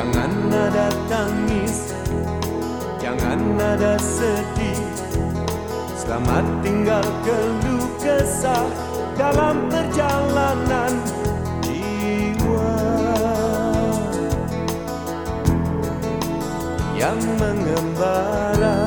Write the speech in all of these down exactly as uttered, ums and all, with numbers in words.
Jangan ada tangis, jangan ada sedih. Selamat tinggal keluh kesah dalam perjalanan jiwa yang mengembara.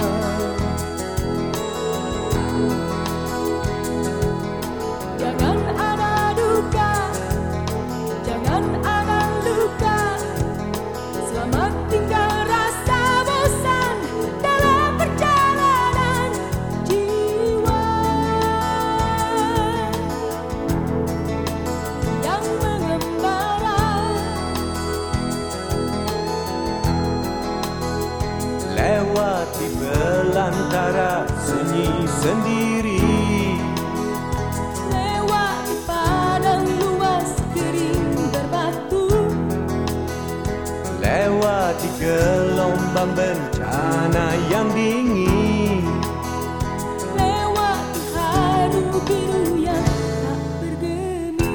Jangan ada duka, jangan ada luka. Selamat tinggal rasa bosan dalam perjalanan jiwa yang mengembara. Lewati belantara sunyi sendiri, Lewati padang luas kering berbatu, lewati gelombang bencana yang dingin, lewati haru biru yang tak bergeni.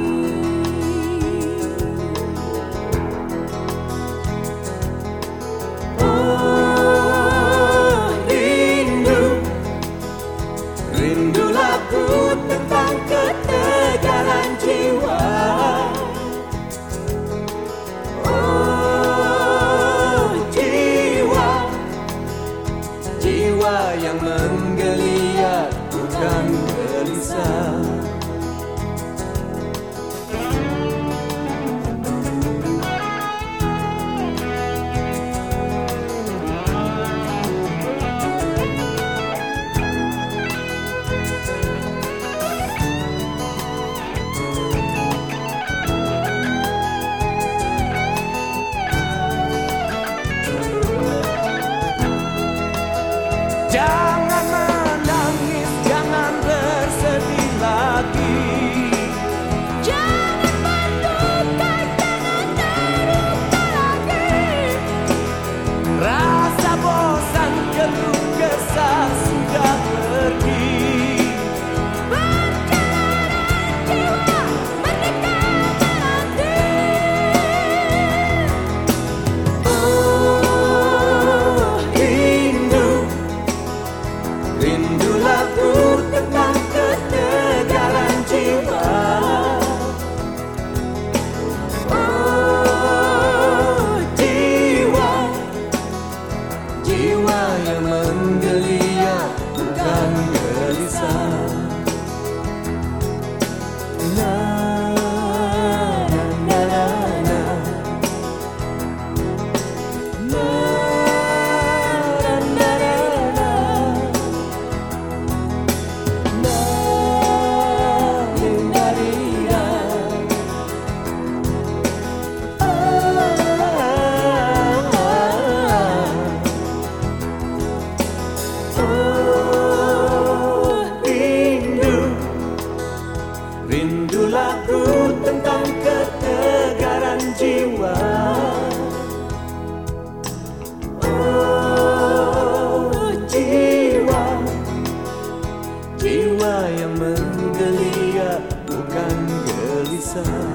Oh rindu, rindu lagu tentang ketegaran jiwa. Oh jiwa, jiwa yang menggeliat bukan gelisah. Jangan menangis, jangan bersedih lagi. Jangan menduka, jangan terluka lagi. Rasa bosan keluh kesah sudah pergi. Perjalanan jiwa merdeka menanti. Oh rindu, rindu lagu tentang ketegaran jiwa. Oh jiwa, jiwa yang menggeliat bukan gelisah. Na, na, na, na, na. Na, na, na, na, na. Na, na, na, na. Ah, ah, ah. Oh rindu, rindu lagu tentang ketegaran jiwa. Oh jiwa, jiwa yang menggeliat bukan gelisah.